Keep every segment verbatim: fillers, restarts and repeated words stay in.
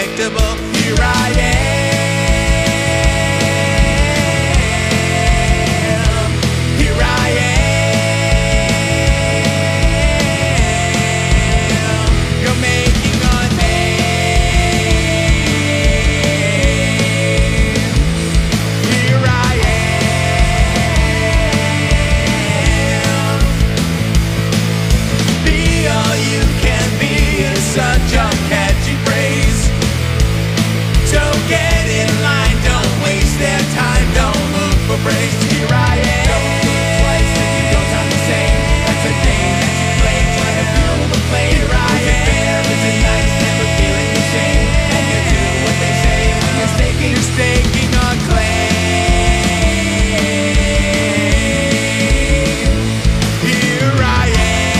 unpredictable. Here I am. Here I am. You're making a name. Here I am. Be all you can be is such a catchy phrase. So get in line, don't waste their time, don't look for praise. Here I am. Don't look twice if you don't sound the same. That's a game that you play, try to feel the flame. Here I am. Fair, is it nice, never feeling the shame. And you do what they say when you're staking, you're staking a claim. Here I am.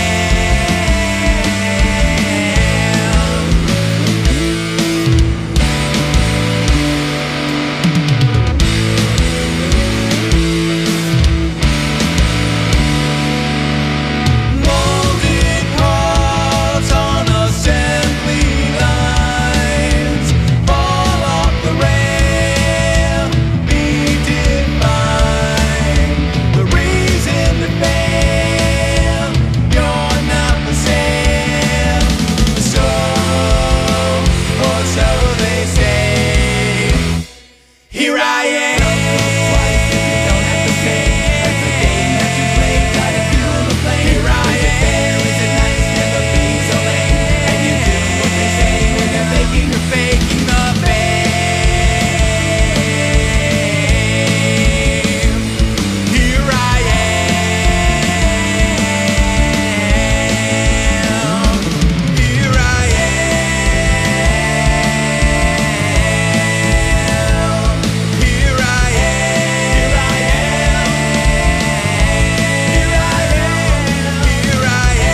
Molded parts on assembly lines fall off the rail, be defined. The reason to fail, you're not for sale. So, or so they say. Here I am. Here I am. Is it nice, never be so lame. And you do what they say when they're faking, you're faking the fame. Here I am. Here I am. Here I am. Here I am. Here I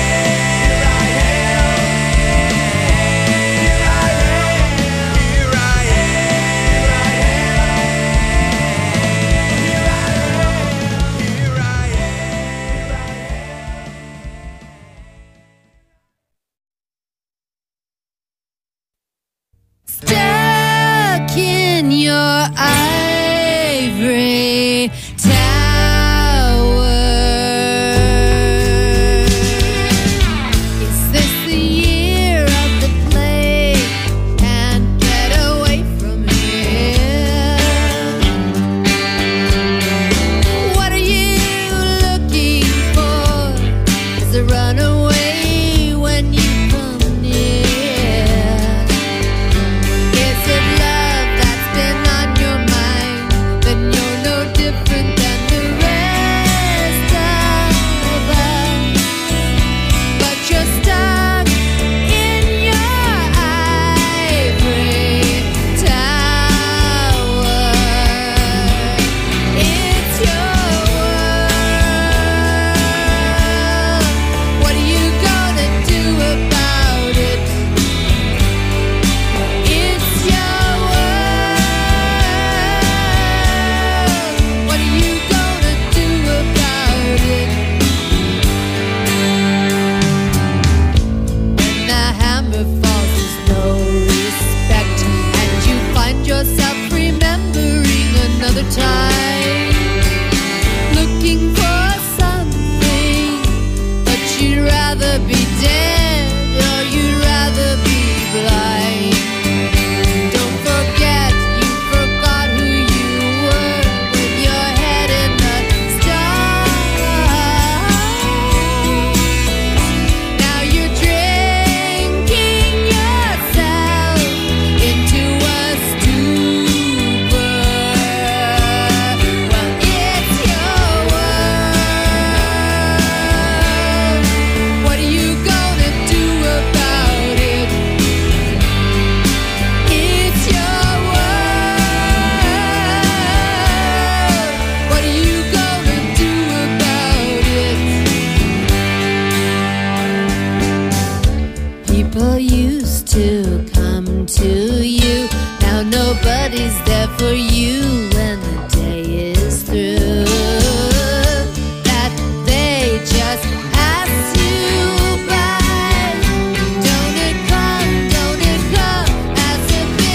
Stuck in your ivory tower. Is this the year of the plague? Can't get away from here. What are you looking for? Is a runaway when you come near? Is it love that's been on your mind? Then you're no different than the rest of us. But you're stuck in your ivory tower. It's your world. What are you gonna do about it? It's your world. What are you gonna do about it? When the hammer falls, there's no respect, and you find yourself remembering another time, looking for something, but you'd rather be dead or you'd rather be blind. Don't forget you forgot who you were with your head in the stars. Now you're drinking yourself into a stupor. Well, it's your world. What are you gonna do about it? It's your world. What are you gonna do about it? People used to come to you. Now nobody's there for you when the day is through. That they just pass you by. Don't it come, don't it come as a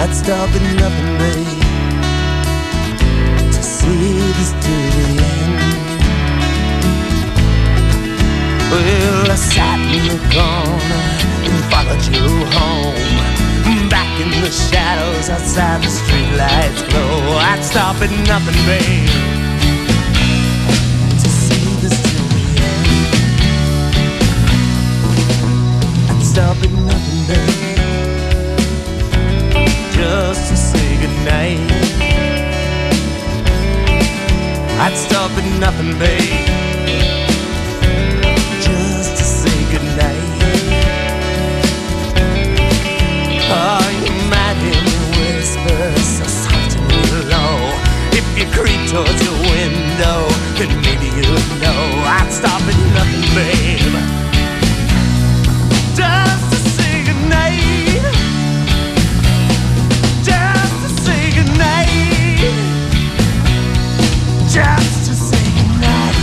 I'd stop at nothing, babe, to see this to the end. Well, I sat in the corner and followed you home, back in the shadows outside the streetlights glow. I'd stop at nothing, babe, to see this to the end. I'd stop at nothing, babe, just to say goodnight. I'd stop at nothing, babe, just to say goodnight. Oh, you might hear me whisper so soft and low. If you creep towards your window, then maybe you'd know. I'd stop at nothing, babe, just to say goodnight. Just to say goodnight. Just to say goodnight.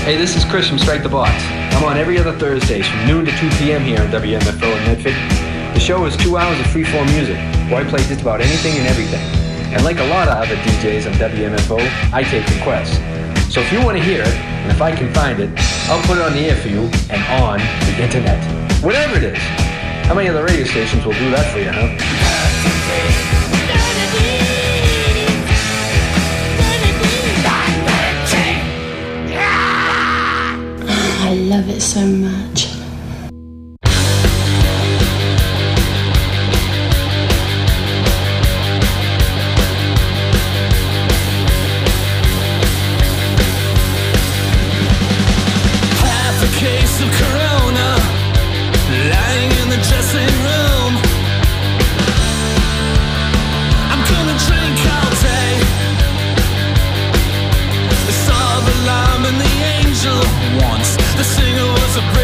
Hey, this is Chris from Strike the Box. I'm on every other Thursdays from noon to two p.m. here on W M F O in Medford. The show is two hours of free-form music, where I play just about anything and everything. And like a lot of other D Js on W M F O, I take requests. So if you want to hear it, and if I can find it, I'll put it on the air for you and on the internet. Whatever it is. How many other radio stations will do that for you, huh? I love it so much. Half a case of Corona, lying in the dressing room. I'm gonna drink all day. I saw the lamb and the angel once. The singer was a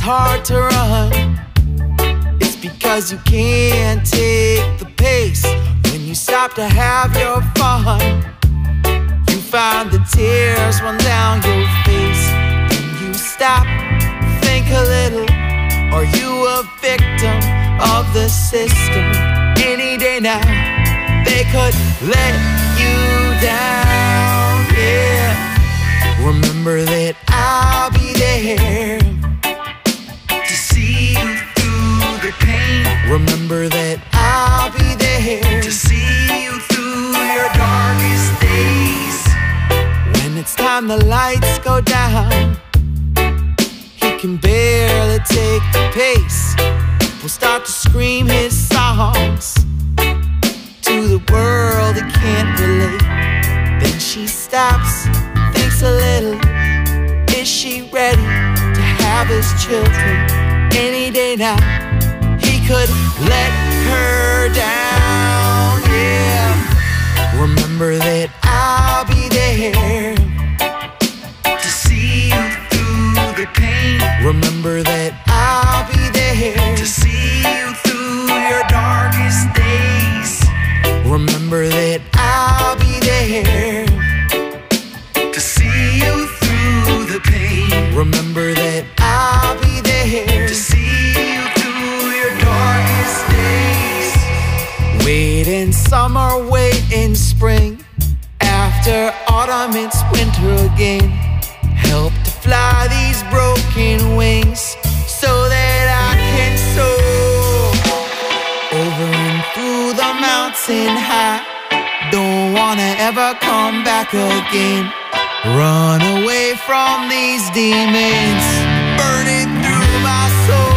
hard to run. It's because you can't take the pace. When you stop to have your fun, you find the tears run down your face. When you stop, think a little. Are you a victim of the system? Any day now, they could let you down, yeah. Remember that I'll be there to see you through the pain. Remember that I'll be there to see you through your darkest days. When it's time the lights go down, he can barely take the pace. People start to scream his songs to the world that can't relate. Then she stops, thinks a little. Is she ready to have his children? Any day now, he could let her down, yeah. Remember that I'll be there to see you through the pain. Remember that I'll be there to see you through your darkest days. Remember that I'll be there to see you through the pain. Remember that I'll be there to see you through your darkest days. Wait in summer, wait in spring. After autumn, it's winter again. Help to fly these broken wings so that I can soar over and through the mountain high. Don't wanna ever come back again. Run away from these demons burning through my soul.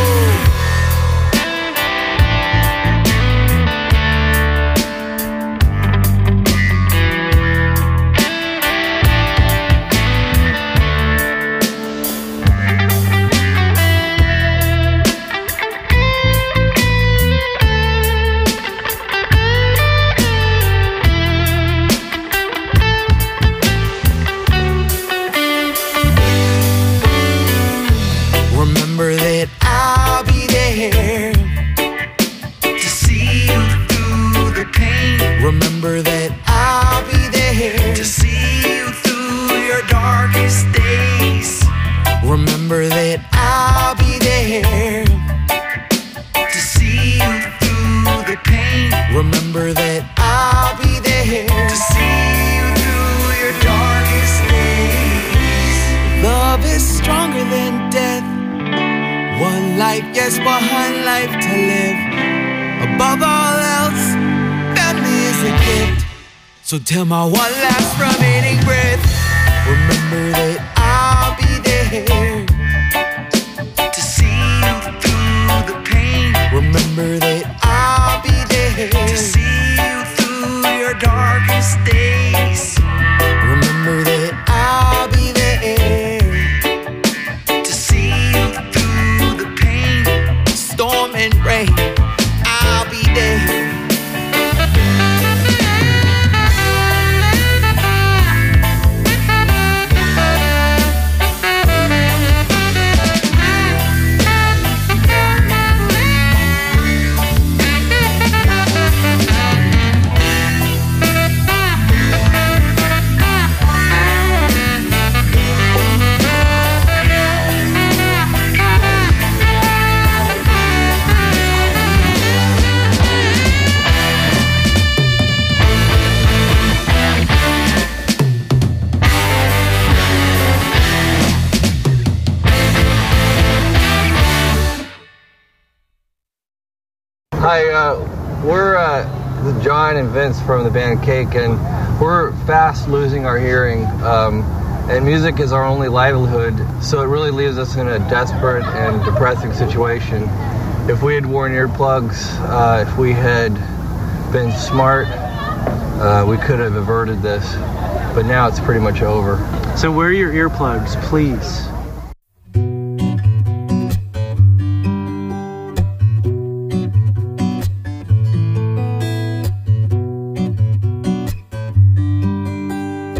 Remember that I'll be there to see you through the pain. Remember that I'll be there to see you through your darkest days. Remember that I'll be there to see you through the pain. Remember that I'll be there to see you through your darkest days. Love is stronger than death. One life, yes, one life to live. Above all else, family is a gift. So till my one last remaining breath, remember that I'll be there to see you through the pain. Remember that I'll be there to see you through your darkest days. Remember that I'll be there to see you through the pain. Storm and rain, I'll be there. Hi, uh, we're uh, John and Vince from the band Cake, and we're fast losing our hearing, um, and music is our only livelihood, so it really leaves us in a desperate and depressing situation. If we had worn earplugs, uh, if we had been smart, uh, we could have averted this, but now it's pretty much over. So wear your earplugs, please.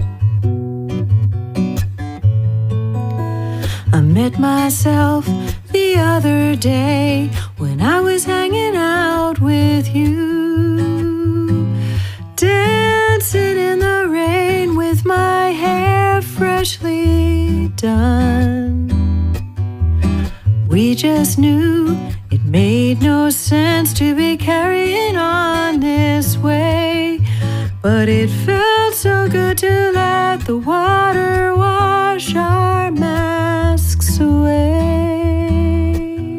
Myself the other day when I was hanging out with you, dancing in the rain with my hair freshly done. We just knew it made no sense to be carrying on this way, but it felt so good to let the water wash our masks away.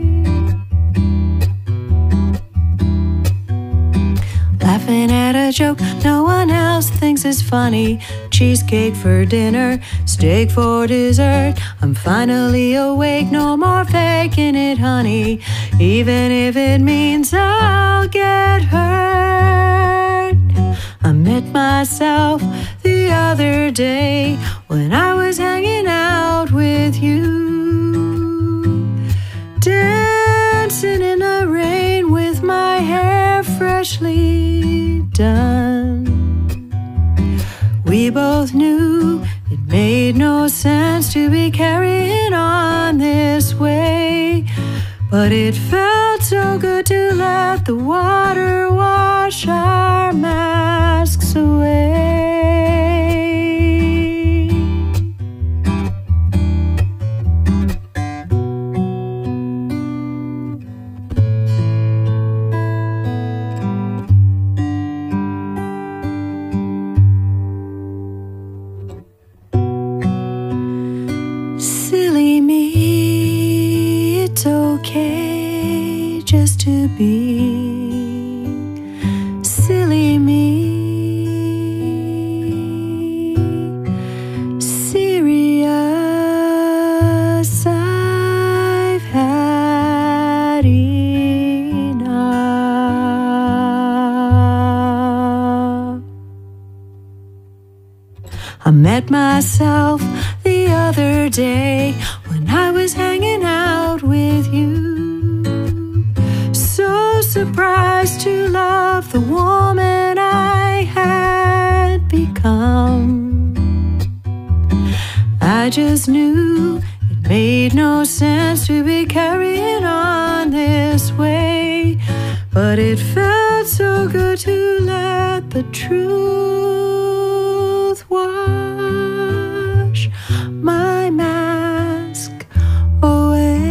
Laughing at a joke no one else thinks is funny. Cheesecake for dinner, steak for dessert. I'm finally awake, no more faking it, honey, even if it means I'll get hurt. I met myself the other day when I was hanging out with you, dancing in the rain with my hair freshly done. We both knew it made no sense to be carrying on this way, but it felt so good to let the water wash our masks away. Silly me, it's okay just to be silly me. Serious, I've had enough. I met myself the other day when I was hanging out with you, so surprised to love the woman I had become. I just knew it made no sense to be carrying on this way, but it felt so good to let the truth wash my mask away.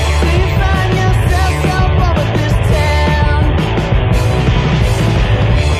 Find yourself up over this town.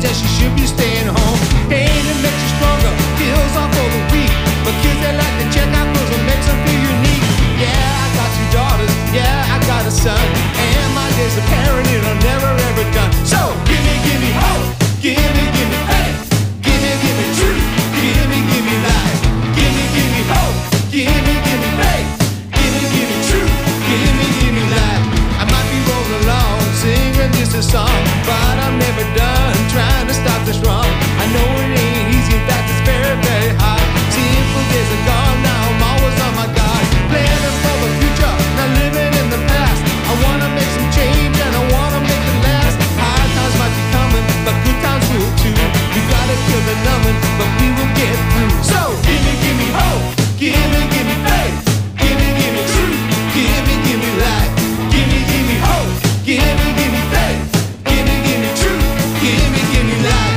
age that she should be staying home. Pain that makes you stronger, feels off for the weak. But kids they like to check out clothes and makes them feel unique. Yeah, I got two daughters, yeah, I got a son. And my days of parenting are never ever done. So, give me, give me hope, give me, give me faith, give me, give me truth, give me, give me life. Give me, give me hope, give me, give me faith, give me, give me truth, give me, give me life. I might be rolling along, singing just a song, but I'm never done trying to stop this wrong. I know it ain't easy, in fact it's very, very hard. Simple days are gone, now I'm always on my guard. Planning for the future, not living in the past. I wanna make some change and I wanna make it last. Hard times might be coming, but good times will too. We gotta kill the numbing, but we will get through. So, give me, give me hope, give me, give me faith, give me, give me truth, give me, give me life. Give me, give me hope, give me, give me faith, give me, give me truth, give me, give me life.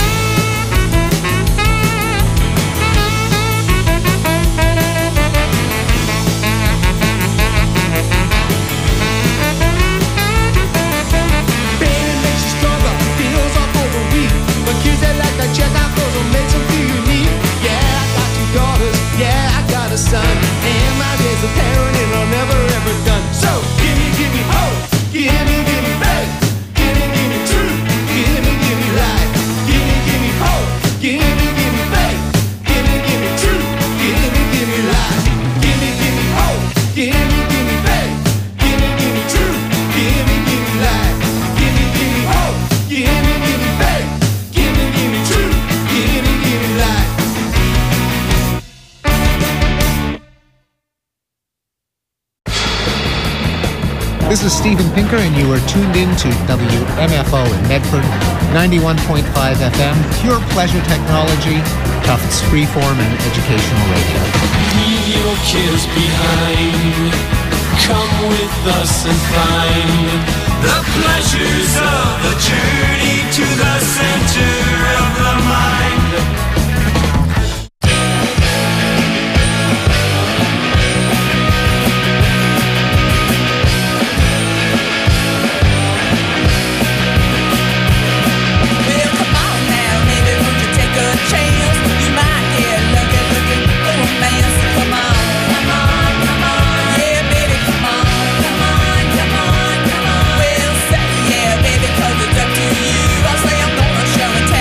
Pain makes you stronger, feels off for the weak. But kids they like to check out clothes and makes them feel unique. Yeah, I got two daughters, yeah, I got a son. And my days of parenting are never ever done. So, give me, give me hope, give me, give me faith, give me, give me truth, give me, give me life. Give me, give me hope, give me, give me faith, give me, give me truth, give me, give me life. Give me, give me hope, give me, give me faith, give me, give me truth, give me, give me life. Give me, give me hope, give me, give me faith, give me, give me truth, give me, give me life. This is Steven Pinker, and you are tuned in to W M F O in Medford, ninety-one point five F M, pure pleasure technology, Tufts freeform and educational radio. Leave your cares behind. Come with us and find the pleasures of the journey to the center of the mind. Well, say yeah, baby, 'cause it's up to you. I say I'm gonna show and tell.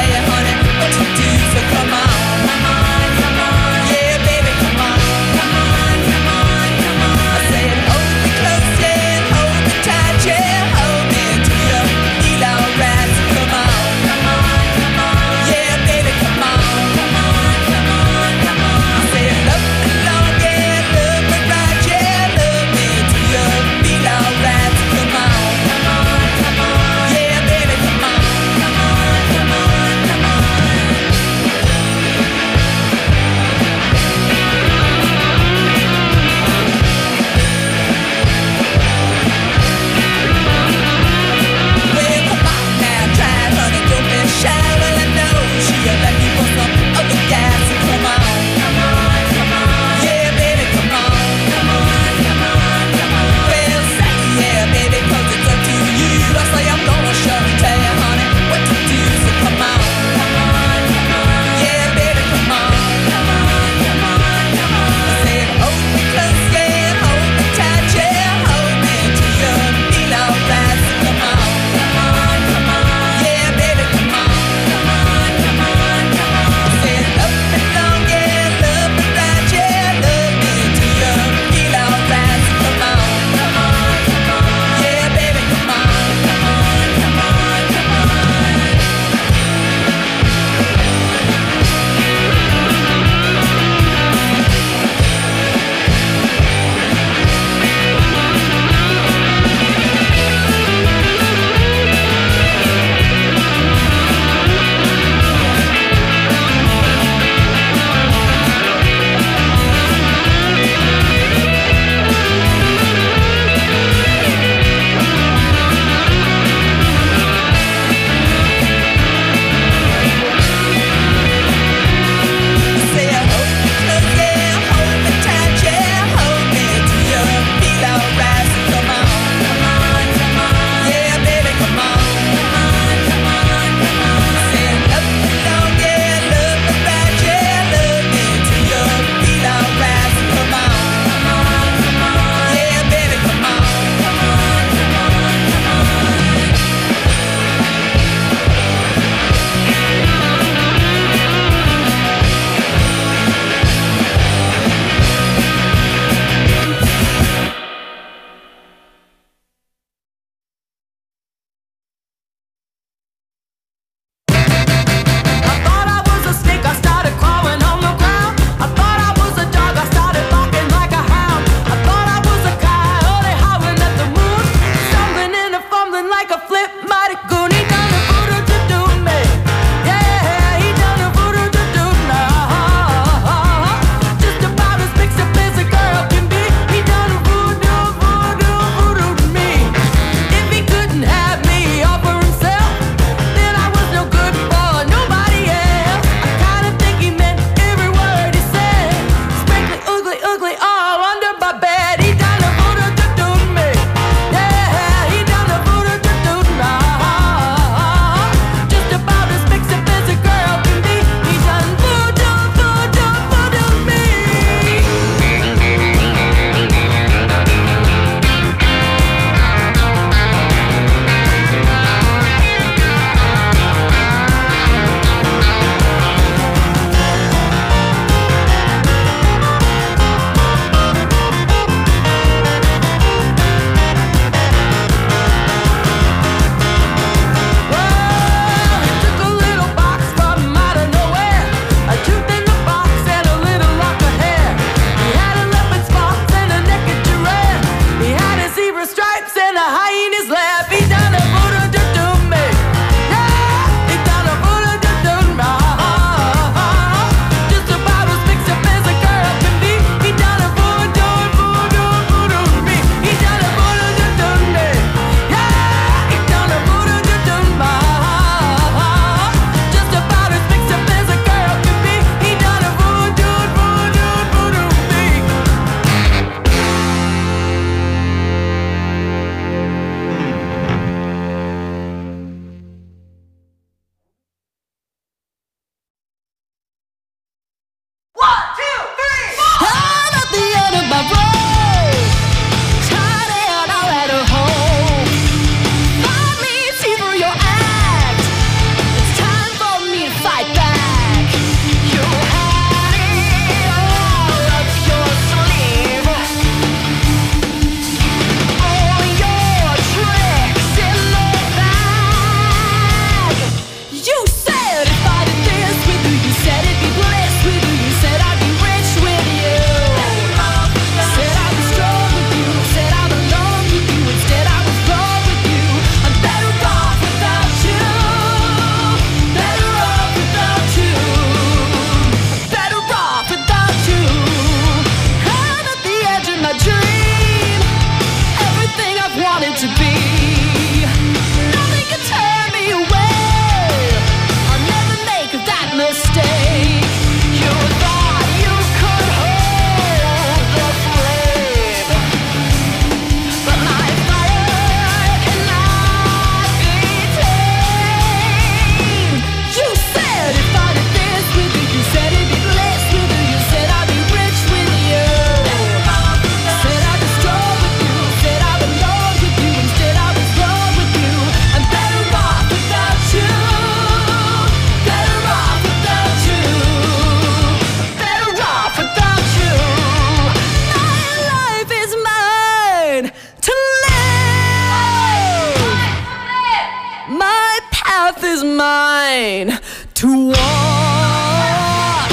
to walk.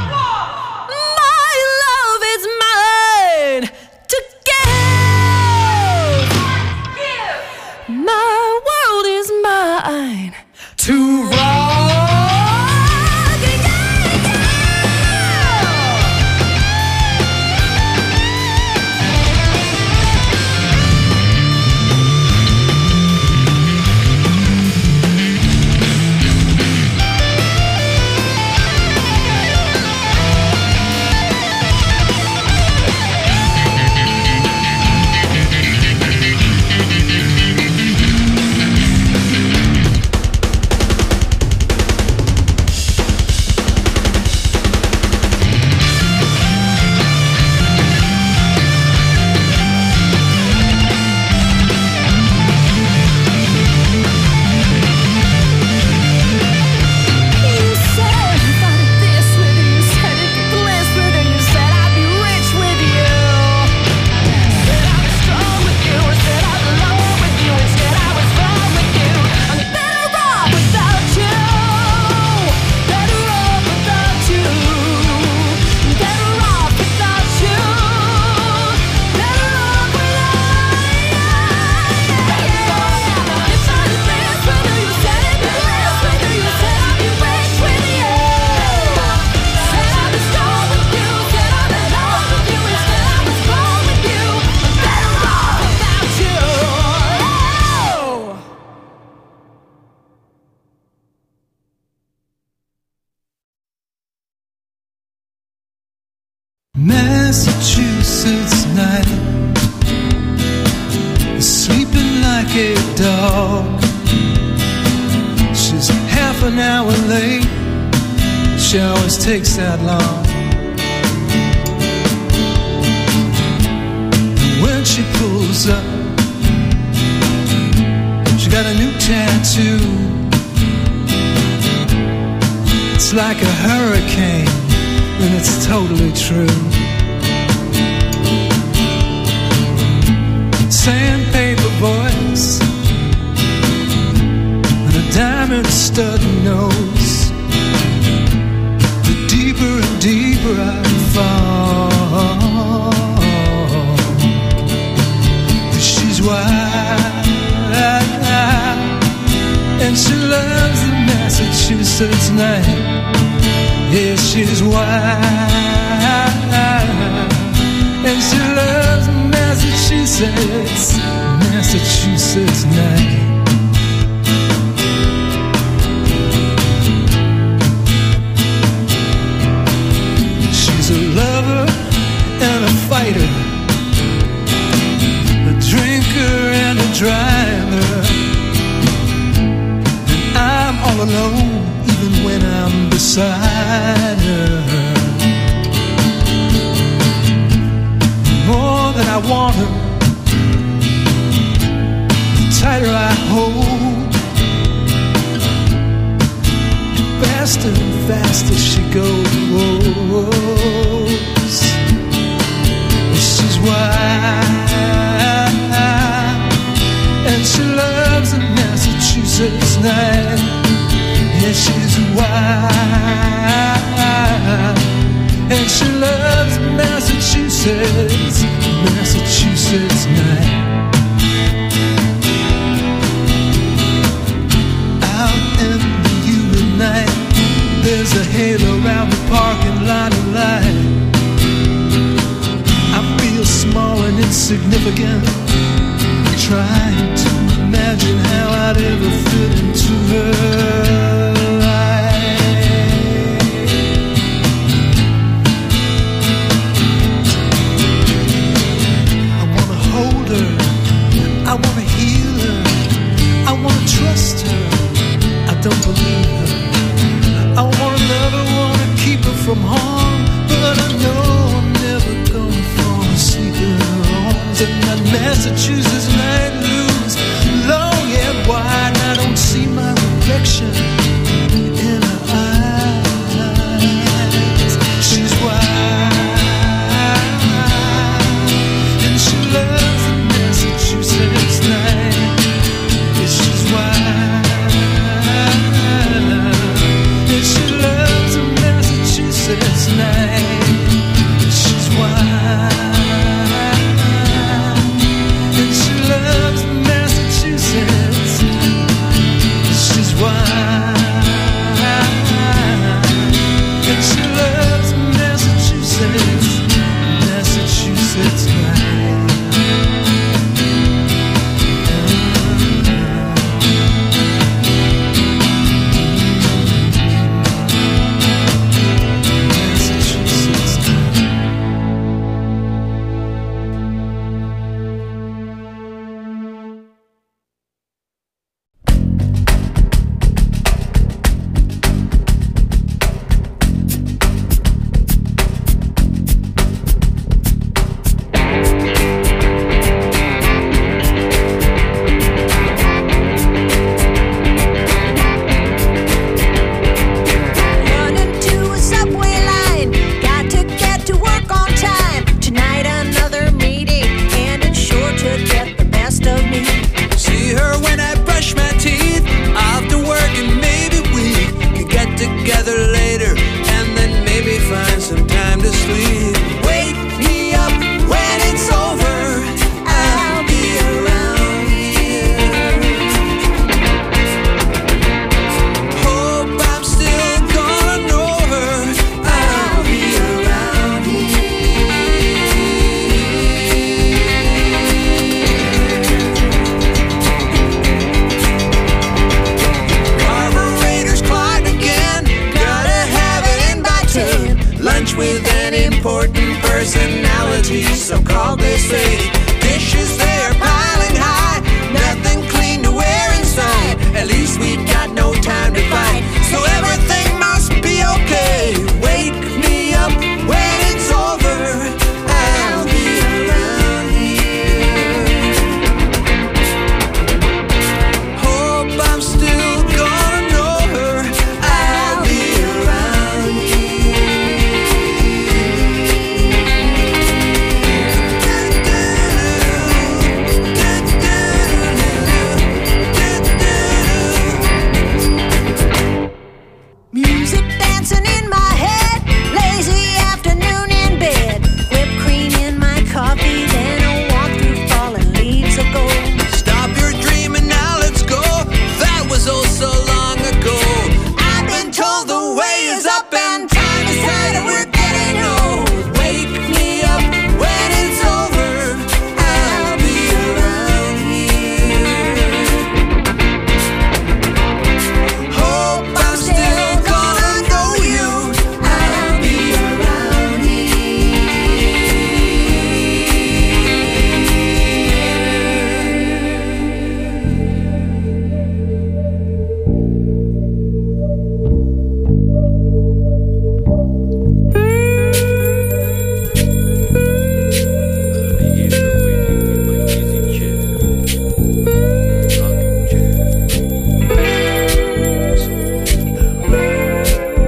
My love is mine to give. My world is mine to rock. Massachusetts night, sleeping like a dog. She's half an hour late, she always takes that long. When she pulls up, she got a new tattoo. It's like a hurricane, and it's totally true. Sandpaper voice and a diamond stud nose. The deeper and deeper I fall, she's wild, and she loves the Massachusetts night. Yeah, she's wild, and she loves Massachusetts, Massachusetts night. She's a lover and a fighter, a drinker and a driver, and I'm all alone even when I'm beside her. More than I want her, the tighter I hold, the faster and faster she goes. She's wild, and she loves the Massachusetts night. Yeah, she's wild, and she loves Massachusetts, Massachusetts night. Out in the humid night, there's a halo around the parking lot of light. I feel small and insignificant, trying to imagine how I'd ever fit into her. I wanna heal her, I wanna trust her, I don't believe her. I wanna love her, wanna keep her from harm, but I know I'm never gonna fall asleep in her arms. And that Massachusetts night lose long and wide, I don't see my reflection so-called they say. Dishes they're piling high, nothing clean to wear inside. At least we've got no time to fight, so everything must be okay. Wake me up when it's over, I'll be around here. Hope I'm still gonna know her, I'll be around Music dancing in